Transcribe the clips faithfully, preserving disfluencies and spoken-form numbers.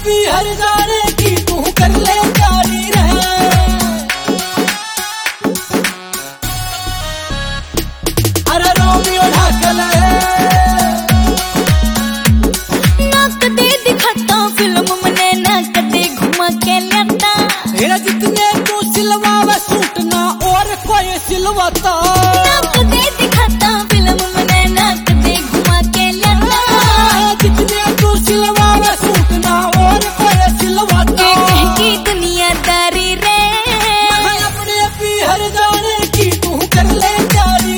भी हर जाने की तू कर ले जारी रहे। अरे रोमियो ढाकल नाक दे दिखाता फिल्म मने नाक दे घुमा के लाता। मेरा जितने तू सिलवावे सूट ना और कोई सिलवाता। नाक दे दिखाता फिल्म मने नाक दे घुमा के लाता। जितने तू सिलवावे सूट ना और कोई सिलवाता। कह की दुनियादारी रे मैं अपने भी हर जाने की तू कर ले जारी।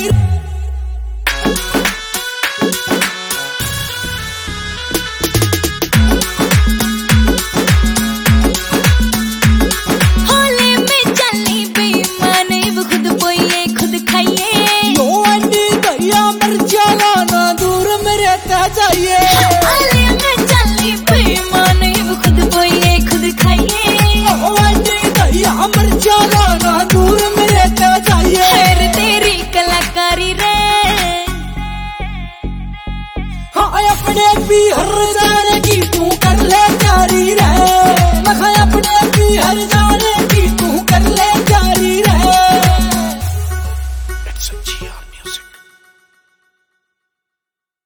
होले में चली बेईमान वो खुद बोइए खुद खाइए। लो अंडी भैया मर जाला ना दूर में रहता जाइए। होले में चली बेईमान वो खुद बोइए खुद खाइए। लो अंडी भैया मर जाला ना दूर में रहता जाइए। खैर तेरी कलाकारी रे हाँ अपने भी हर जाने की तू कर ले जारी रहे। मैं अपने भी हर जाने